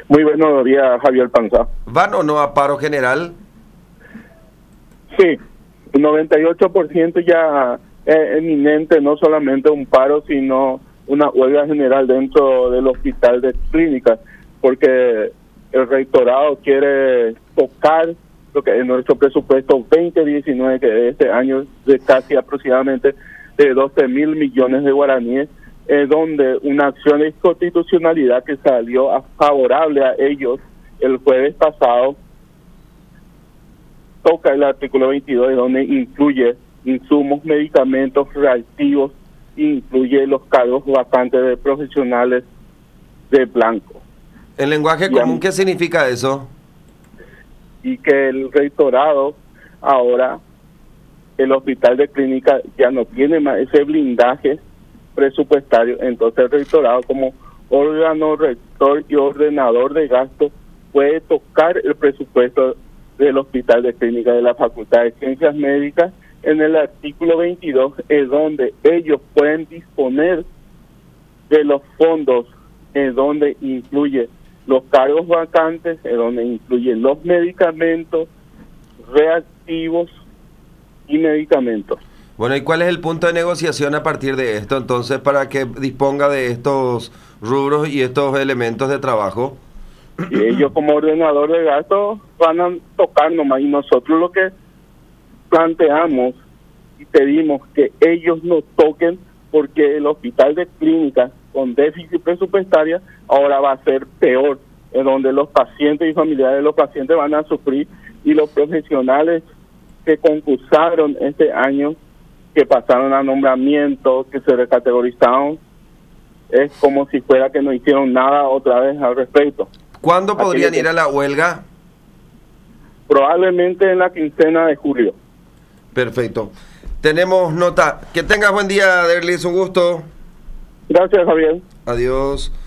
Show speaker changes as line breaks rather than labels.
Muy buenos días, Javier Panza.
¿Van o no a paro general?
Sí, 98% ya es inminente, no solamente un paro, sino una huelga general dentro del hospital de clínicas, porque el rectorado quiere tocar lo que es nuestro presupuesto 2019, que es este año de casi aproximadamente de 12.000 millones de guaraníes, donde una acción de inconstitucionalidad que salió favorable a ellos el jueves pasado toca el artículo 22, donde incluye insumos, medicamentos, reactivos, incluye los cargos vacantes de profesionales de blanco.
¿En lenguaje común qué significa eso?
Y que el rectorado, ahora, el hospital de clínica ya no tiene más ese blindaje presupuestario, entonces el rectorado como órgano rector y ordenador de gastos puede tocar el presupuesto del hospital de clínica de la Facultad de Ciencias Médicas. En el artículo 22 es donde ellos pueden disponer de los fondos, en donde incluye los cargos vacantes, en donde incluyen los medicamentos, reactivos y medicamentos.
Bueno, ¿y cuál es el punto de negociación a partir de esto, entonces, para que disponga de estos rubros y estos elementos de trabajo?
Y ellos como ordenador de gastos van a tocar nomás, y nosotros lo que planteamos y pedimos que ellos no toquen, porque el hospital de clínicas con déficit presupuestaria ahora va a ser peor, en donde los pacientes y familiares de los pacientes van a sufrir, y los profesionales que concursaron este año, que pasaron a nombramiento, que se recategorizaron, es como si fuera que no hicieron nada otra vez al respecto.
¿Cuándo podrían ir a la huelga?
Probablemente en la quincena de julio.
Perfecto. Tenemos nota. Que tengas buen día, Derlis, un gusto.
Gracias, Javier.
Adiós.